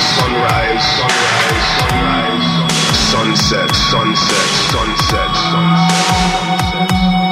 sunrise, sunrise, sunrise, sunset, sunset, sunset, sunset.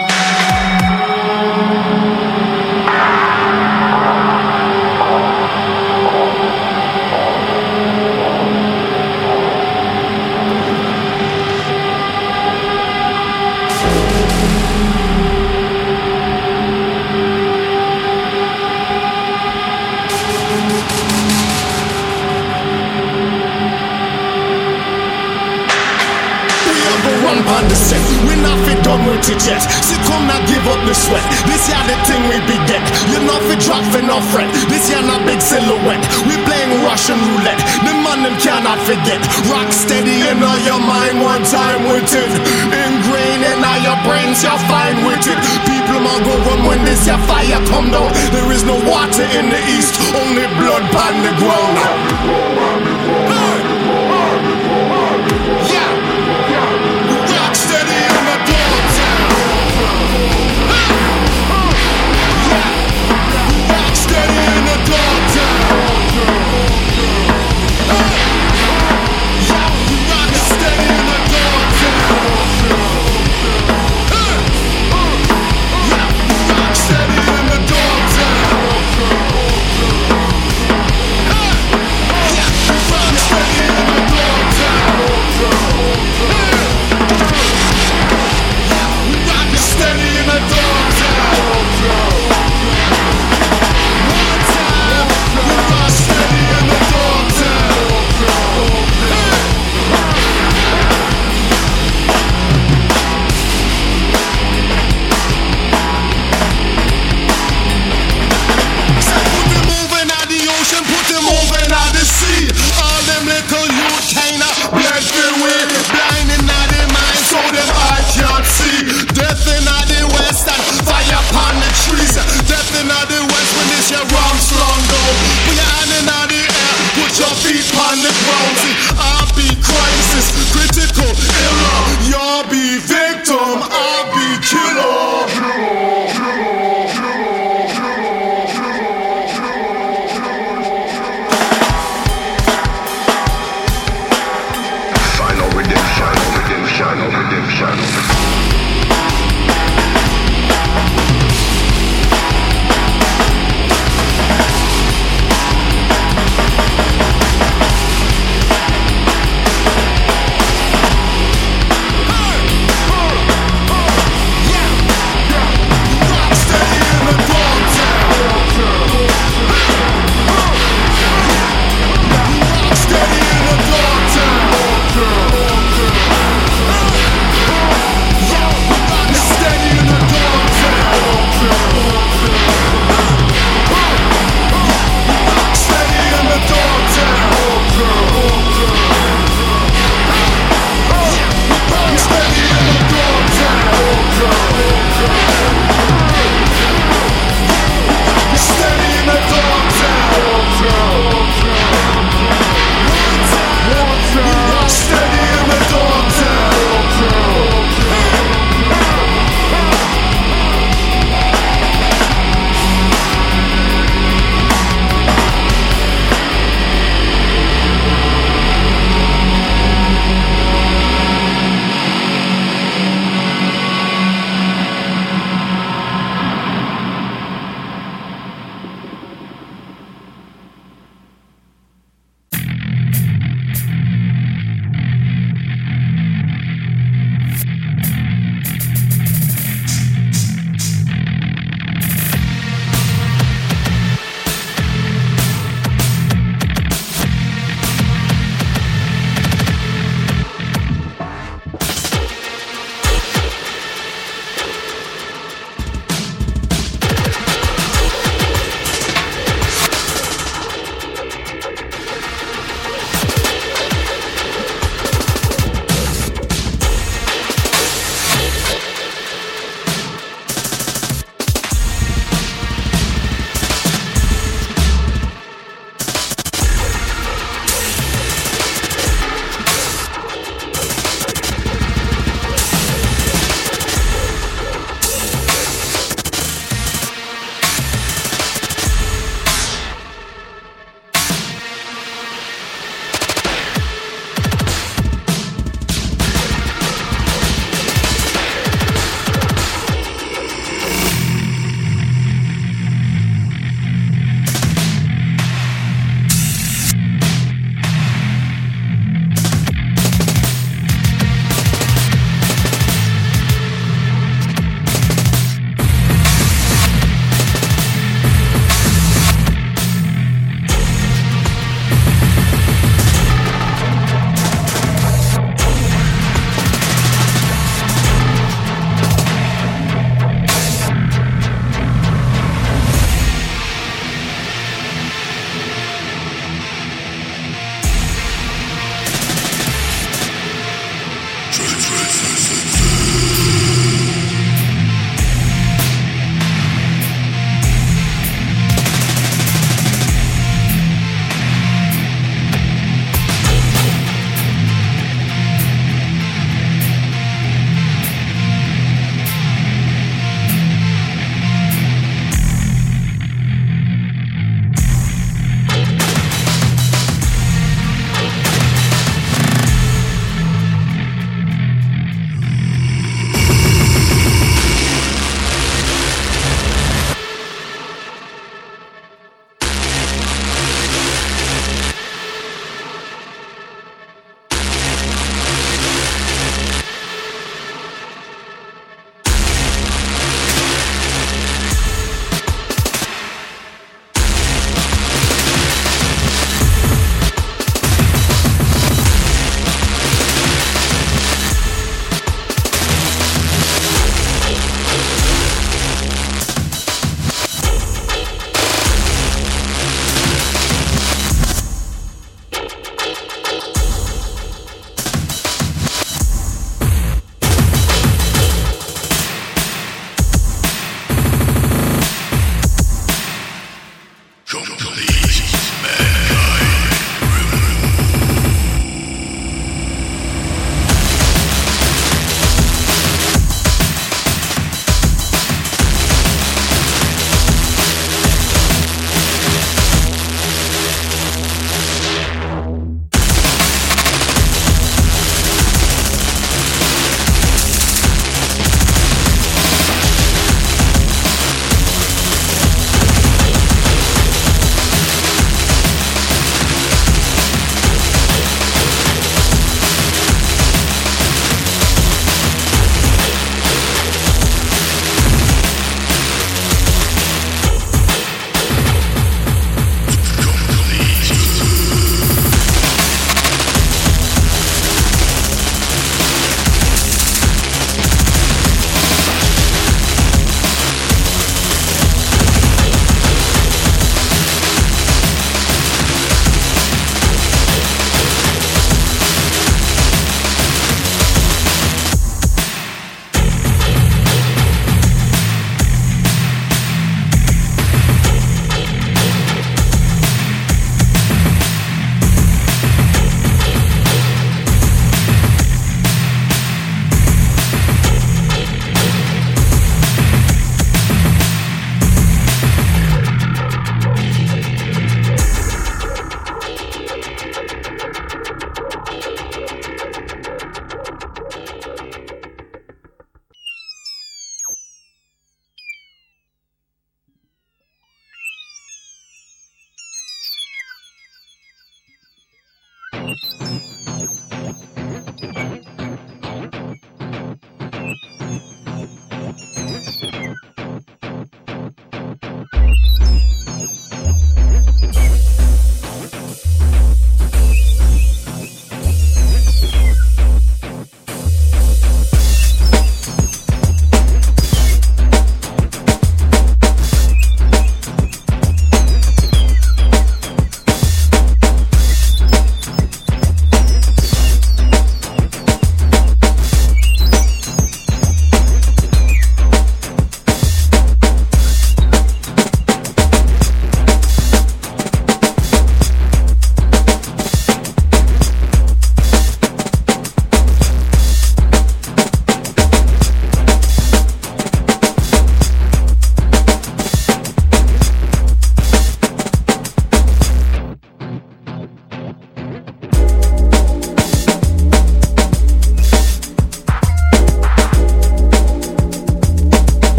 Run on the set, we not fit done with it yet. So come now give up the sweat. This year the thing we be get. You not fit drop for no fret. This year not big silhouette. We playing Russian roulette. The man them cannot forget. Rock steady in all your mind one time with it. Ingrained in all your brains, you're fine with it. People might go run when this your fire come down. There is no water in the east, only blood on the ground.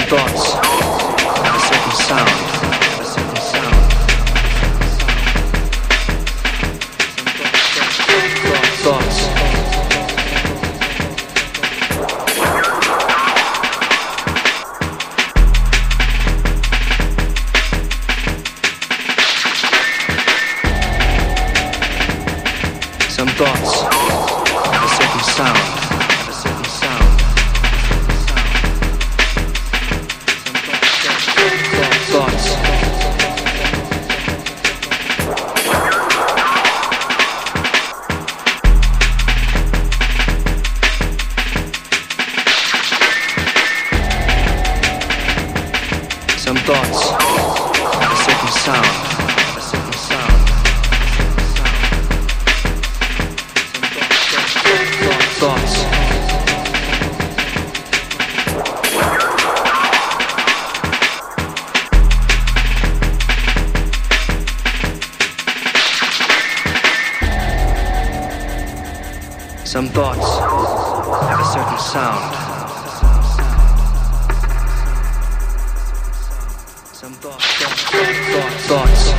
thoughts have a certain sound, have a certain sound. Thoughts. Some thoughts have a certain sound, have a certain sound. Thoughts. Some thoughts have a certain sound, have a certain sound. Thoughts. Some thoughts have a certain sound. Some thoughts.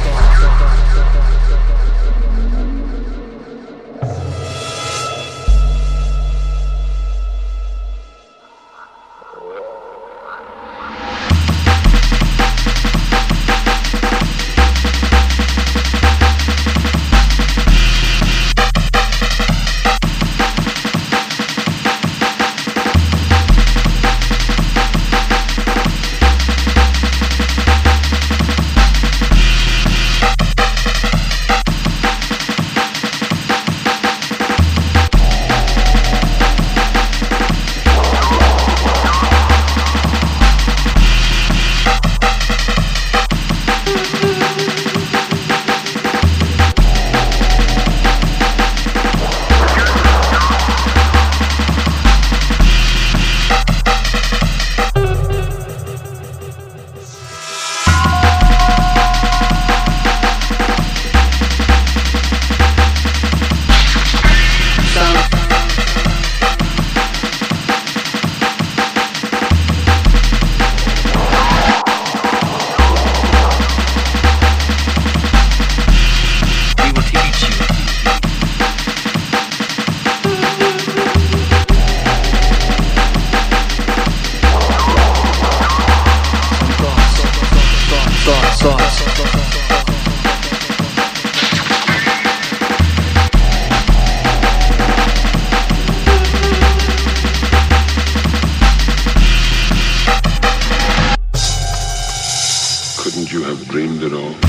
Couldn't you have dreamed it all?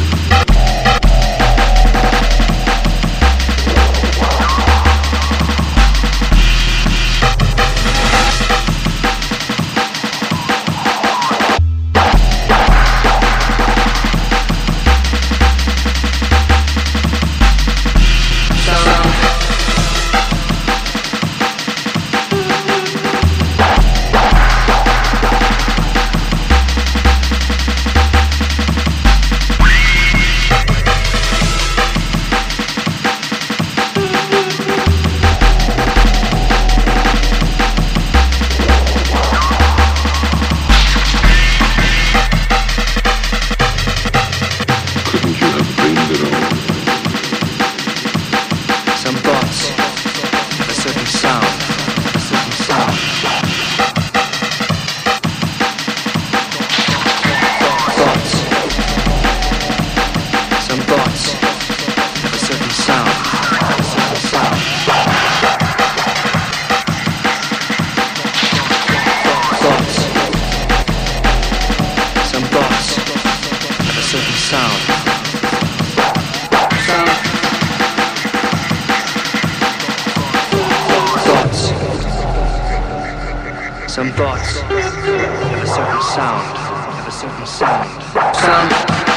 Some thoughts have a certain sound, have a certain sound. Thoughts.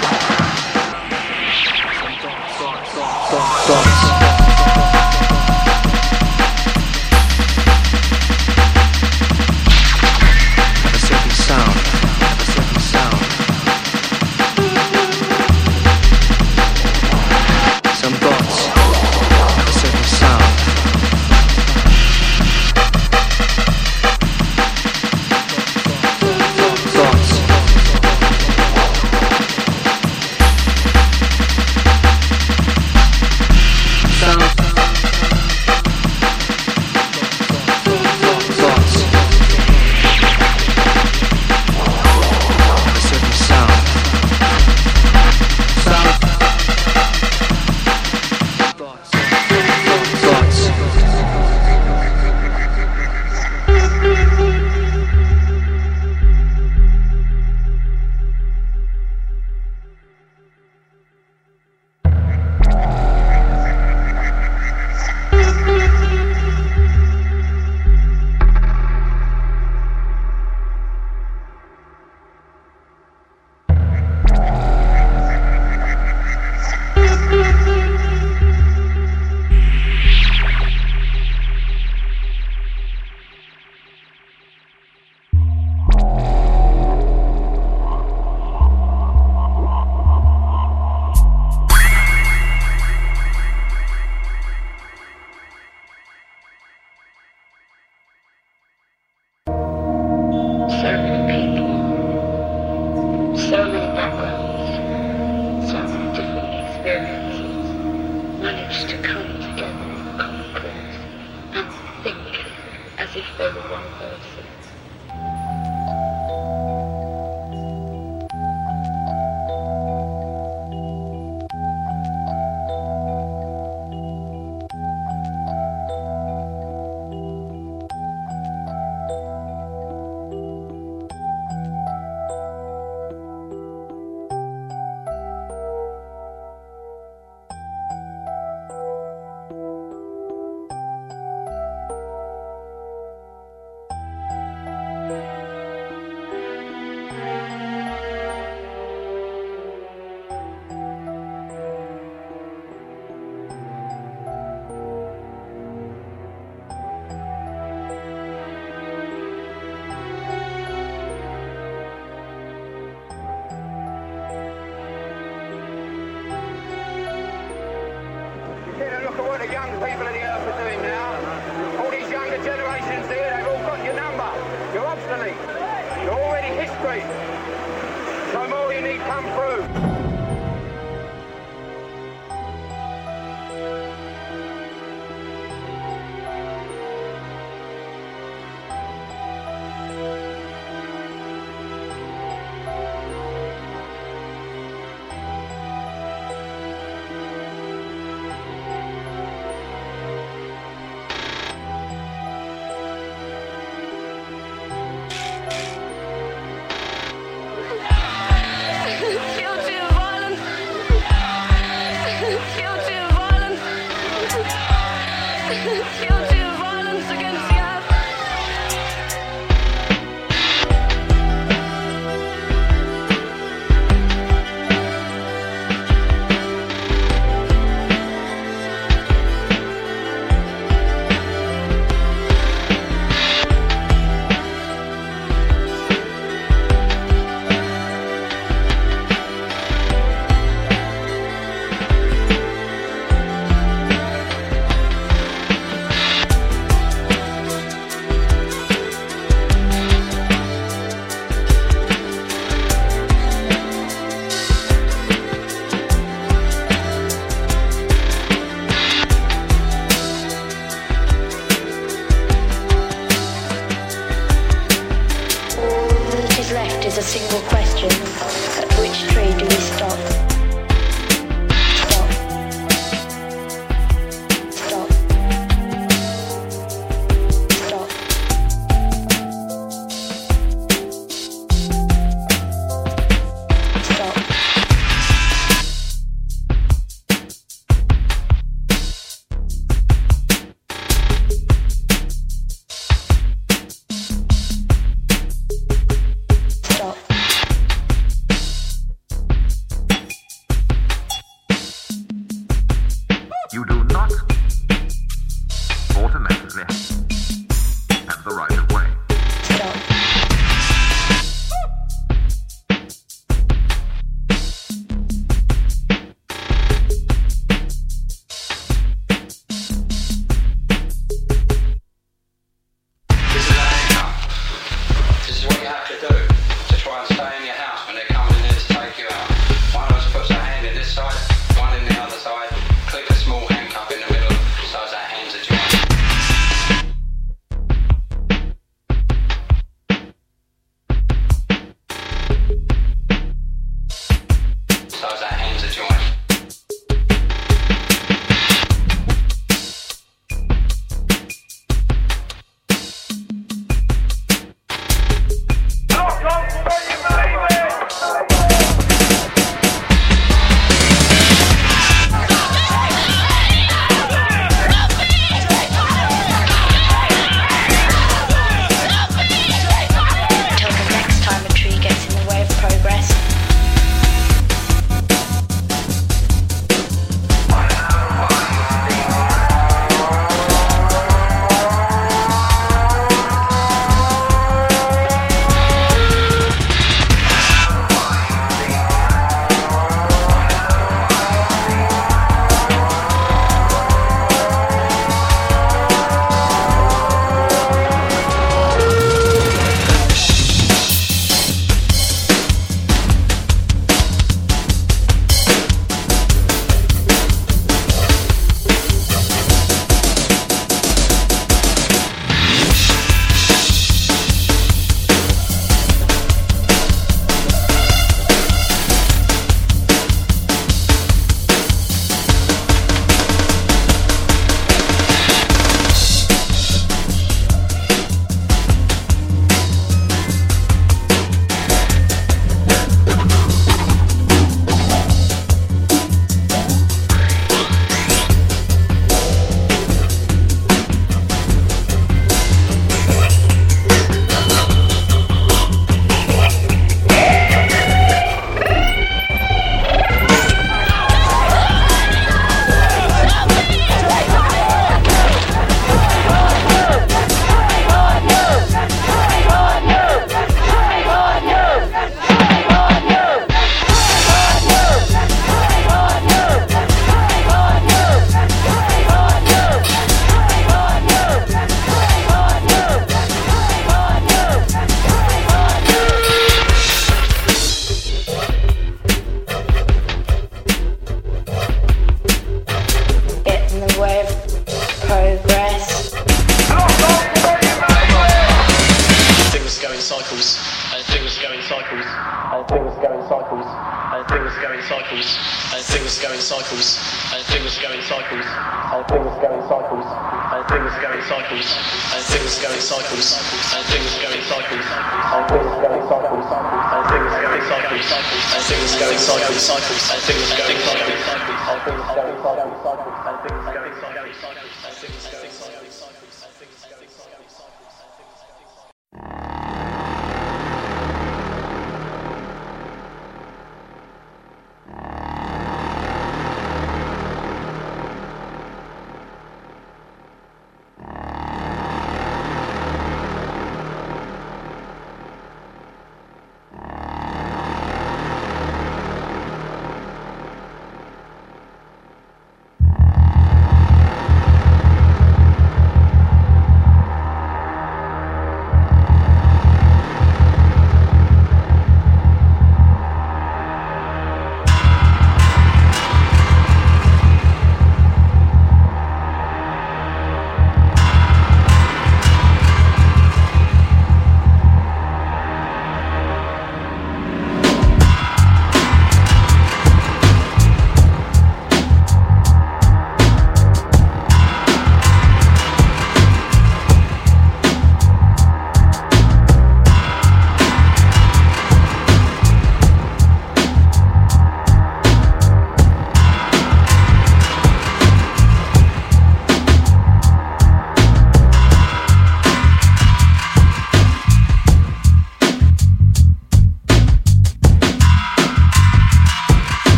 Have a certain sound, have a certain sound. Some thoughts have a certain sound. Thoughts. there but one person. go in cycles, and things go in cycles, and things go in cycles, and things go in cycles, and things go in cycles, and things go in cycles, and things go in cycles, and things go in cycles, and things go in cycles, and things go in cycles, and things go in cycles, cycles, and things go in cycles, and things go in cycles, cycles, and things go in cycles, cycles, and things go in cycles, cycles, and things go in cycles, cycles.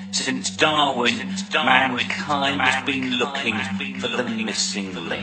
Since Darwin, mankind has been looking for the missing link.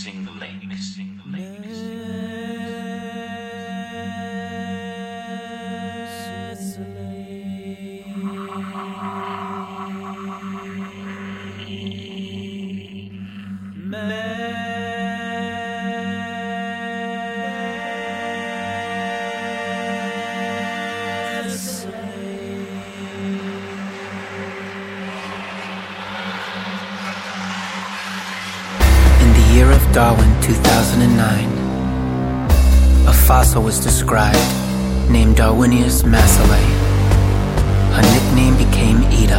Darwin, 2009. A fossil was described, named Darwinius massilae. Her nickname became Ida.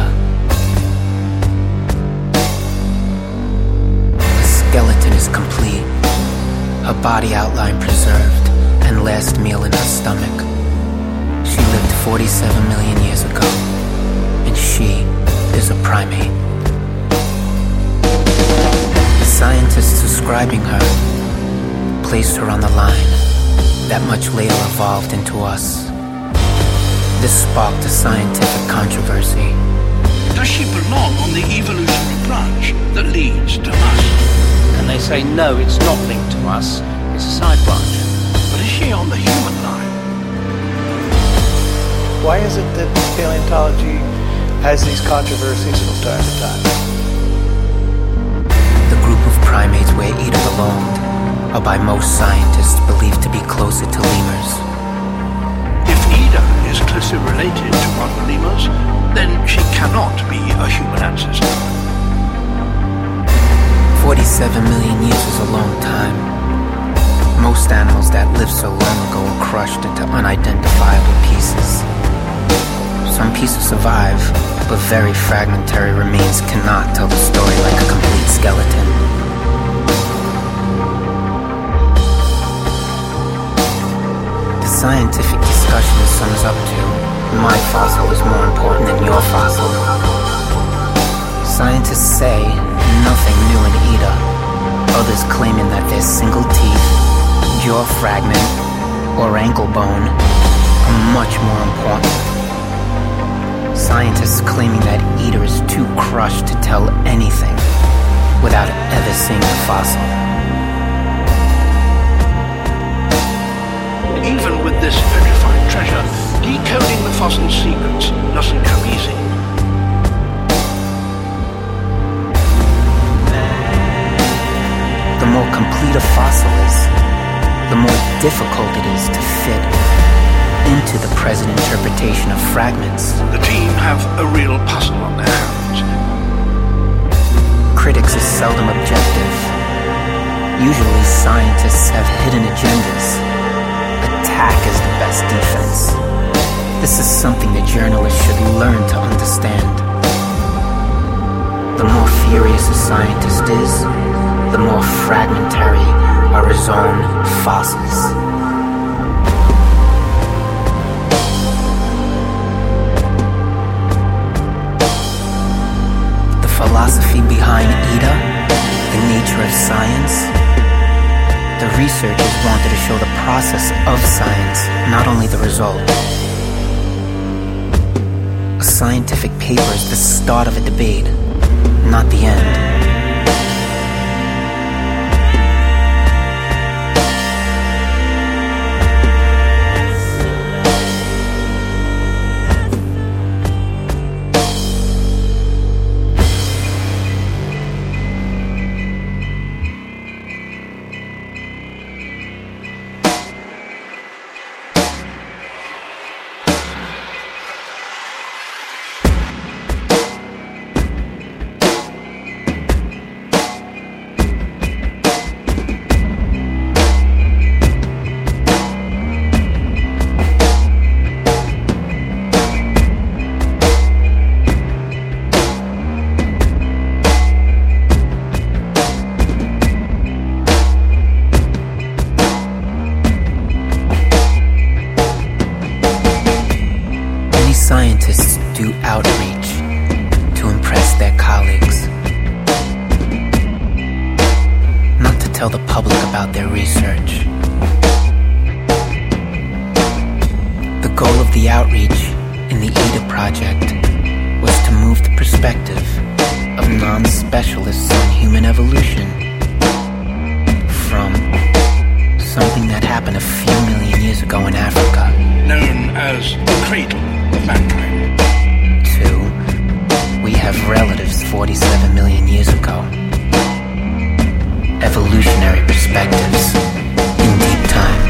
The skeleton is complete, her body outline preserved, and last meal in her stomach. She lived 47 million years ago, and she is a primate. Scientists describing her placed her on the line that much later evolved into us. This sparked a scientific controversy. Does she belong on the evolutionary branch that leads to us? And they say no, it's not linked to us, it's a side branch. But is she on the human line? Why is it that paleontology has these controversies from time to time? Primates where Ida belonged are by most scientists believed to be closer to lemurs. If Ida is closely related to one of the lemurs, then she cannot be a human ancestor. 47 million years is a long time. Most animals that lived so long ago were crushed into unidentifiable pieces. Some pieces survive, but very fragmentary remains cannot tell the story like a complete skeleton. Scientific discussion sums up to, my fossil is more important than your fossil. Scientists say nothing new in Ida, others claiming that their single teeth, jaw fragment, or ankle bone are much more important. Scientists claiming that Ida is too crushed to tell anything without ever seeing the fossil. Even with this petrified treasure, decoding the fossil's secrets doesn't come easy. The more complete a fossil is, the more difficult it is to fit into the present interpretation of fragments. The team have a real puzzle on their hands. Critics are seldom objective. Usually scientists have hidden agendas. Attack is the best defense. This is something that journalists should learn to understand. The more furious a scientist is, the more fragmentary are his own fossils. The philosophy behind Ida, the nature of science. The researchers wanted to show the process of science, not only the result. A scientific paper is the start of a debate, not the end. Scientists do outreach to impress their colleagues, not to tell the public about their research. The goal of the outreach in the Ida project was to move remove the perspective of non-specialists on human evolution from something that happened a few million years ago in Africa, known as the cradle of mankind, to we have relatives 47 million years ago. Evolutionary perspectives in deep time.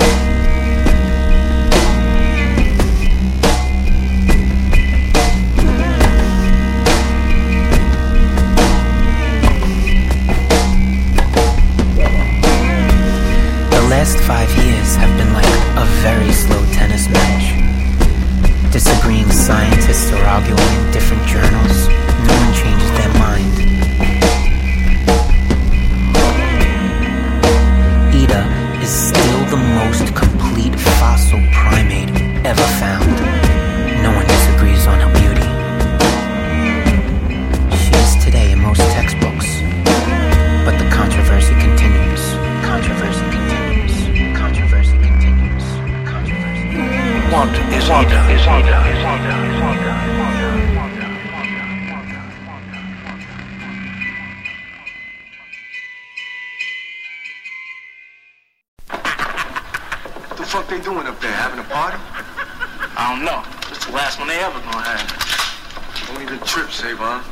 The last 5 years have been like a very slow tennis match. Disagreeing scientists are arguing in different journals. No one changes their mind. Ida is still the most complete fossil primate ever found. No one disagrees on her beauty. She is today in most textbooks. But the controversy continues. Controversy continues. Controversy continues. Controversy continues. what is Ida? What the fuck they doing up there? Having a party? I don't know. It's the last one they ever gonna have. Only the trip, Savon.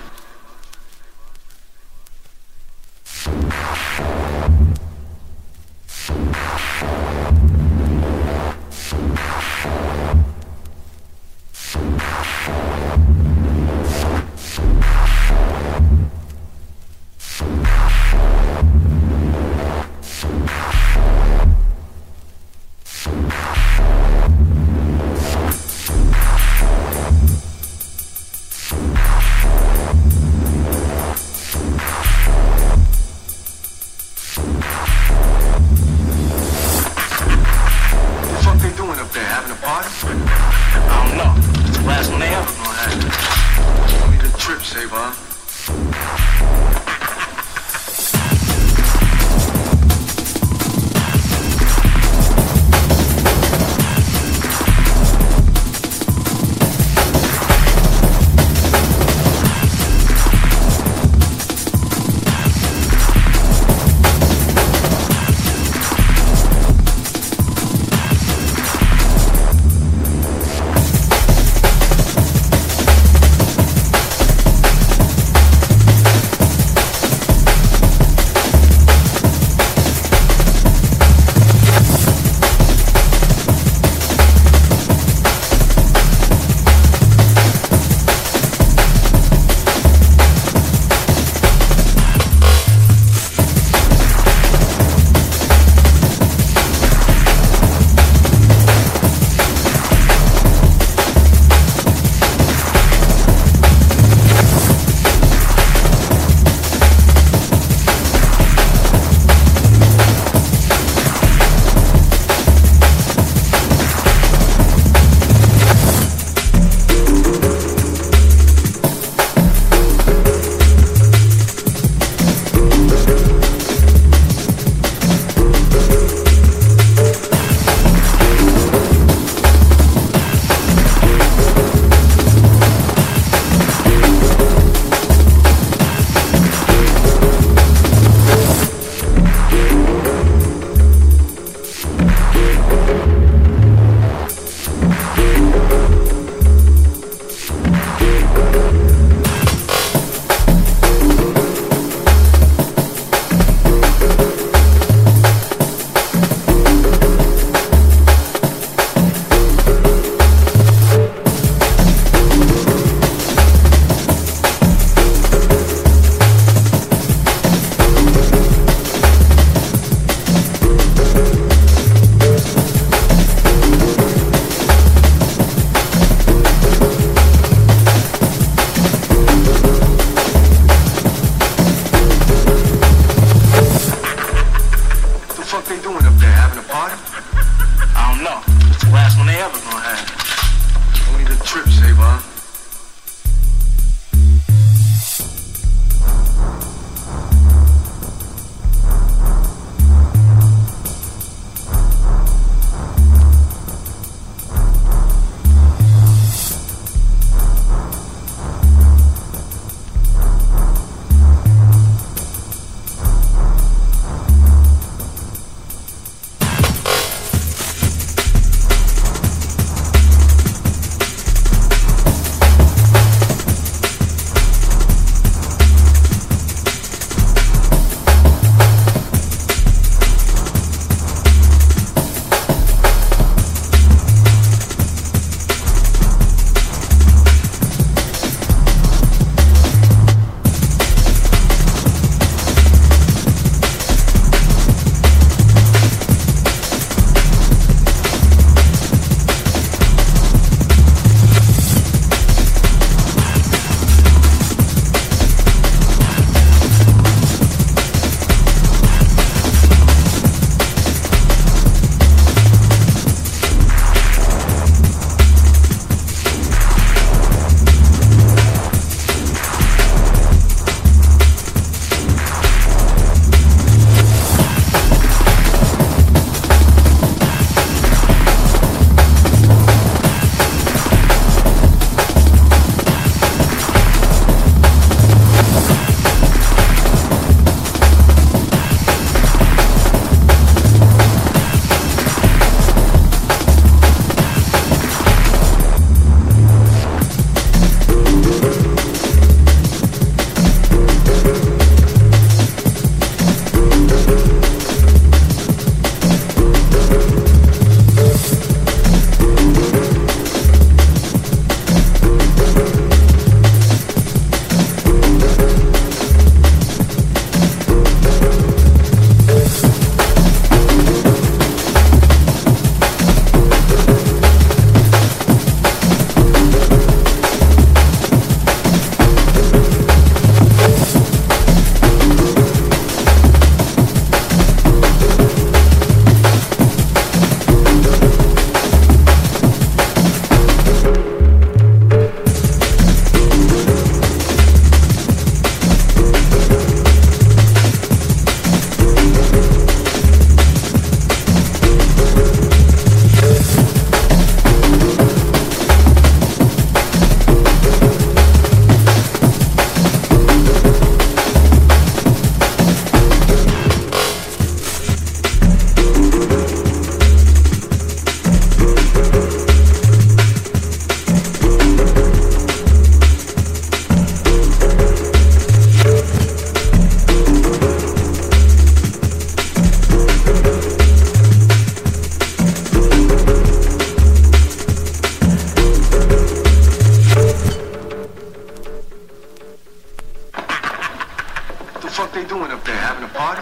they doing up there? Having a party?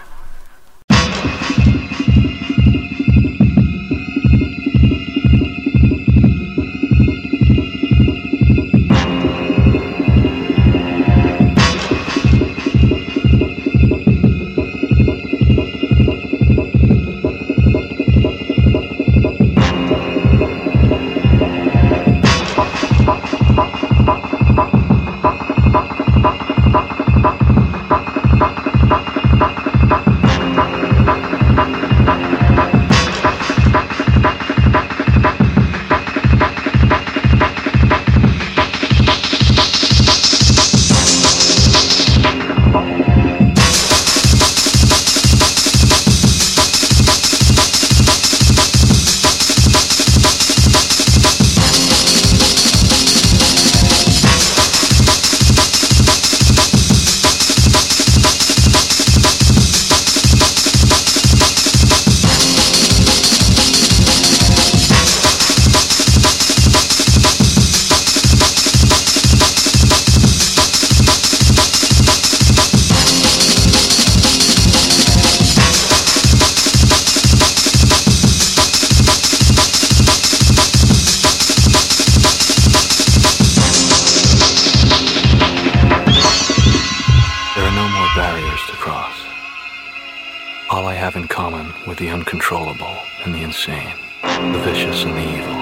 With the uncontrollable and the insane, the vicious and the evil.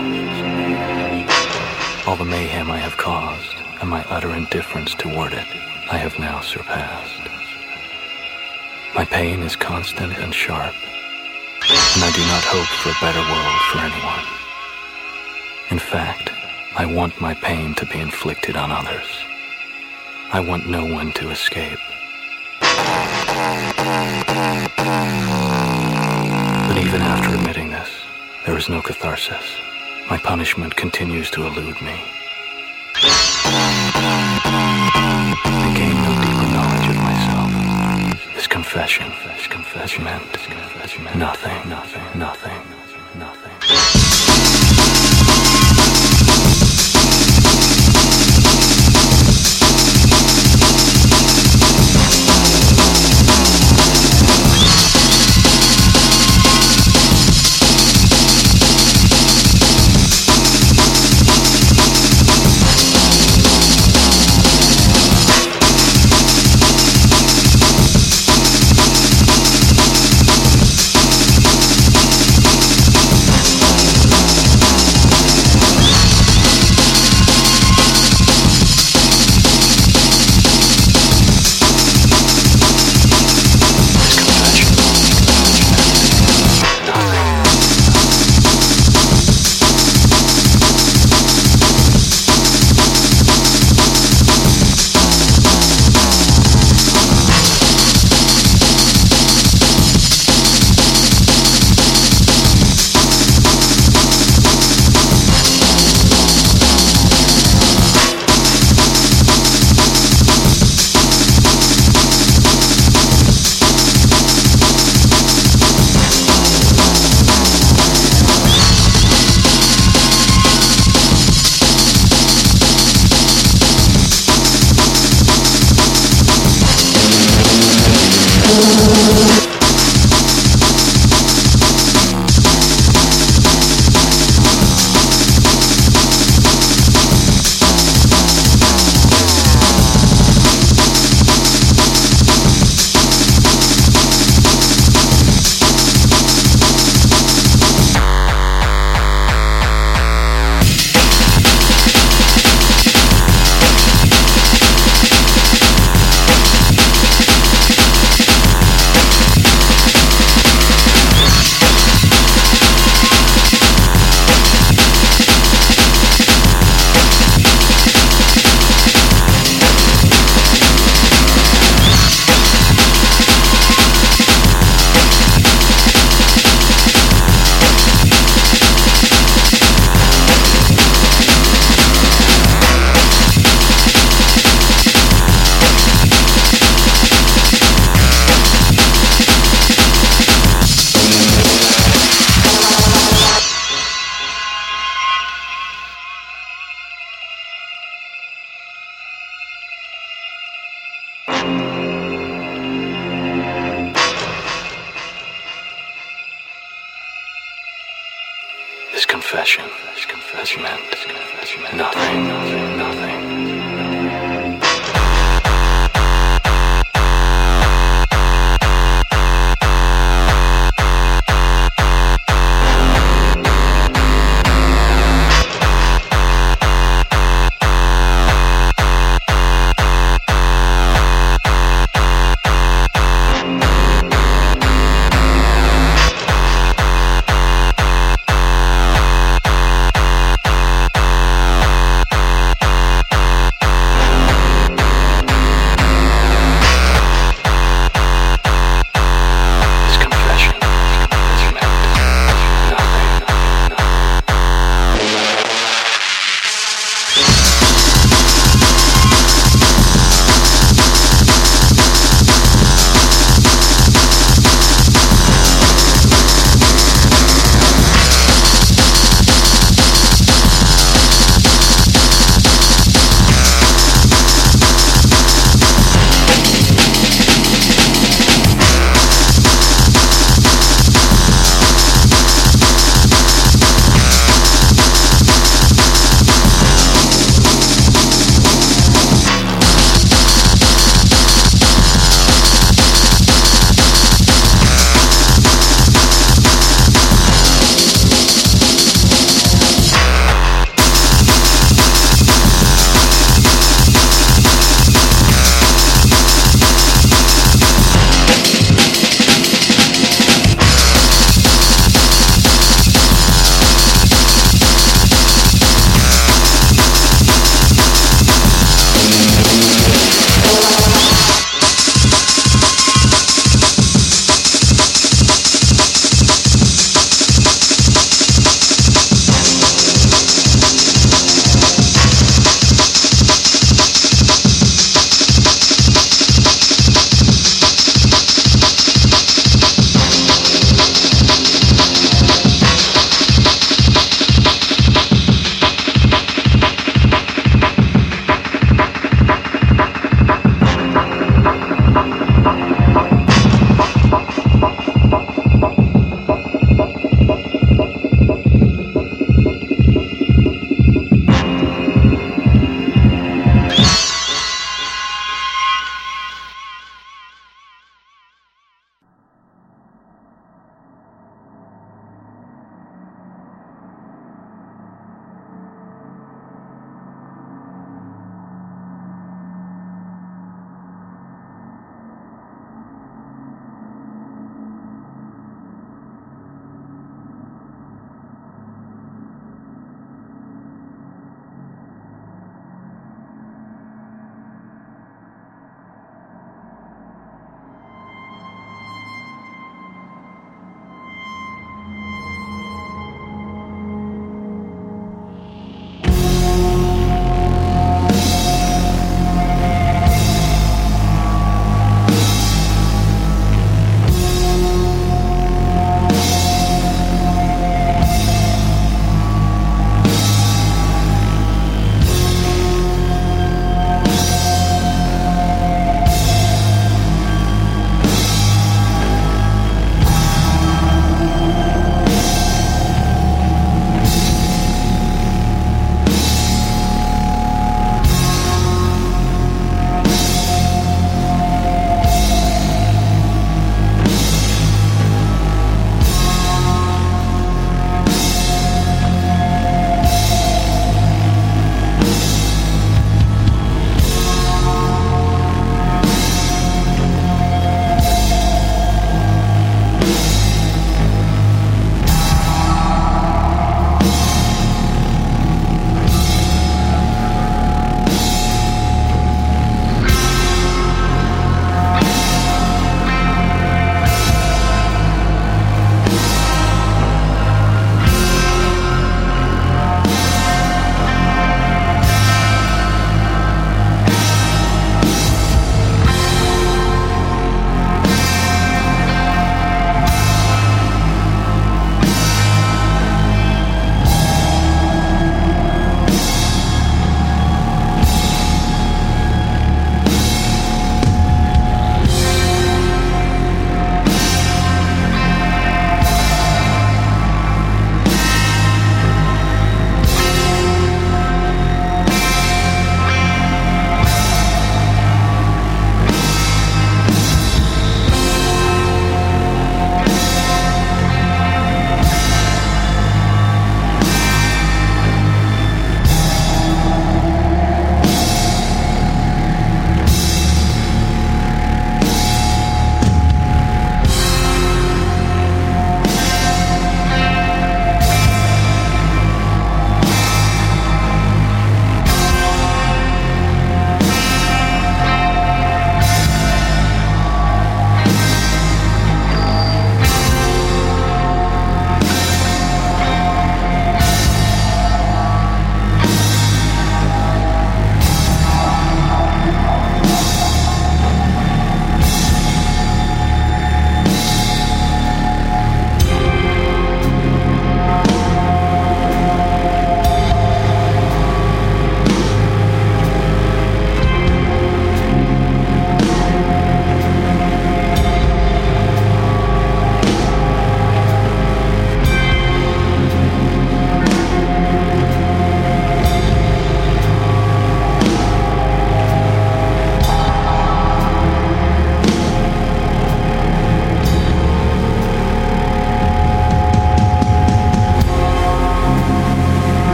All the mayhem I have caused and my utter indifference toward it, I have now surpassed. My pain is constant and sharp, and I do not hope for a better world for anyone. In fact, I want my pain to be inflicted on others. I want no one to escape. But even after admitting this, there is no catharsis. My punishment continues to elude me. I gain no deeper knowledge of myself. This confession meant nothing. confession has meant nothing.